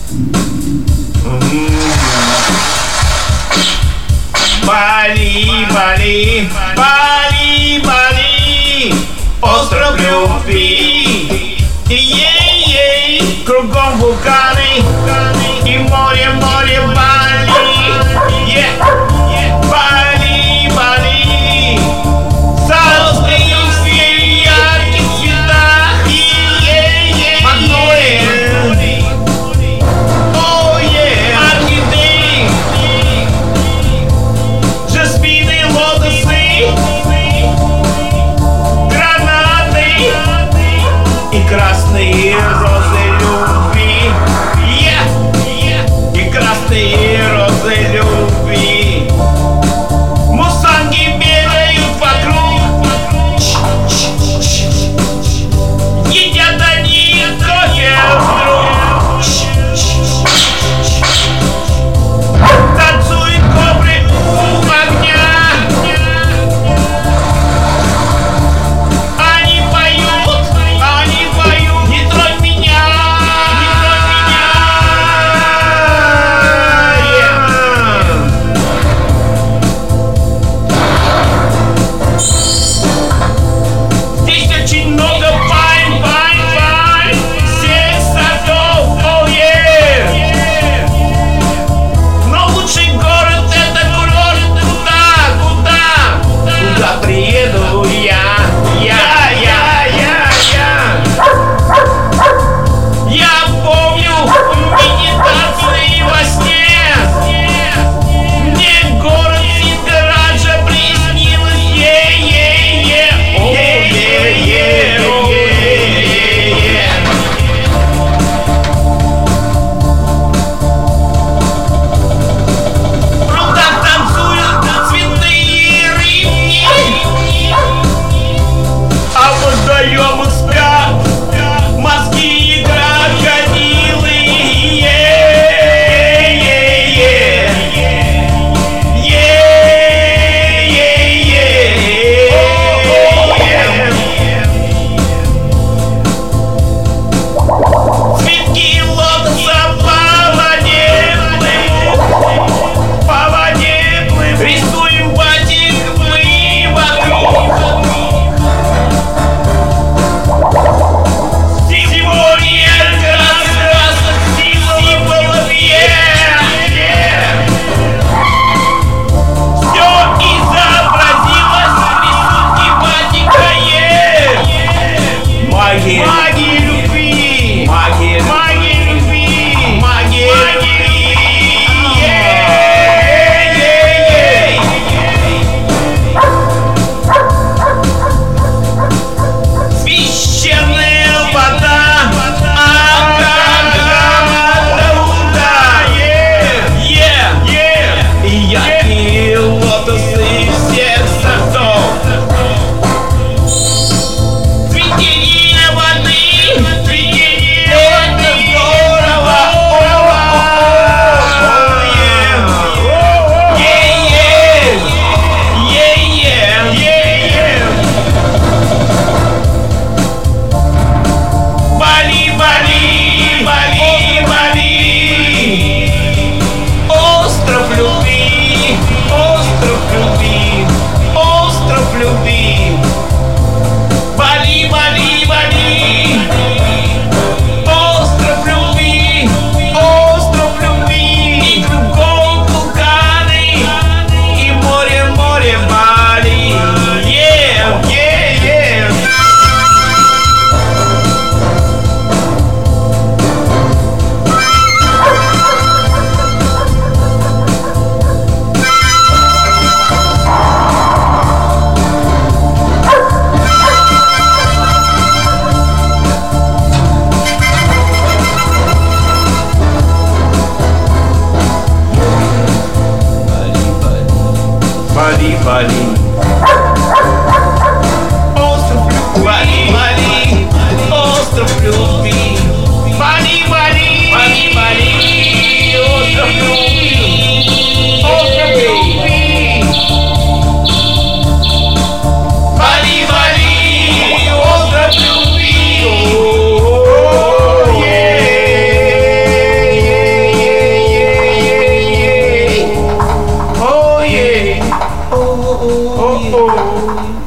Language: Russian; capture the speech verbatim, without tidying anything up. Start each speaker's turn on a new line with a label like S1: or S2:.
S1: Бали, Бали, Бали, Бали, остров любви. Ей-ей, кругом вулканы и море, море Бали. Yeah, yeah. Бали, Бали, сосны в ярких цветах. Ей-ей, магнолия. Oh yeah, орхидеи, жасмины, лотосы, гранаты и красные розы любви. Yeah, yeah. И красные розы любви. Мустанги бегают вокруг, едят они кофе вдруг. Танцуют кобры у огня. Они поют, они поют. Не тронь меня, не тронь меня. Здесь очень много пальм, пальм, пальм, всех сортов, oh yeah. Но лучший город — это курорт. Куда, куда, куда приеду я? Я, я, я, я. Я помню медитации во сне. Мне город Сингхараджа приснилось. Е-е-е, о-е-е, о-е-е. В прудах танцуют цветные рыбки, а в водоемах спят морские крокодилы. Е-е-е, е-е-е. Цветки лотоса по воде плывут, по воде плывут. Рисуем батик мы вокруг. Сегодня красок символов, yeah, yeah. Все изобразилось в рисунке батика, yeah. Магия, магия любви, магия, магия любви, магия любви, yeah, yeah, yeah. Священная вода, и яркие лотосы всех сортов. Цветение воды, цветение воды, здорово. Е-е, е-е, е-е. Бали, Бали, Бали, Бали, остров любви, остров любви, остров любви. Бали, Бали, Бали, остров любви, остров любви. И кругом вулканы, и море, море Бали. Yeah, yeah, yeah. Бали, Бали, остров любви. Бали, Бали, остров любви. Бали, Бали, Бали, Бали, остров любви, остров любви. Бали, Бали, остров любви. Oh, yeah, yeah. О-о.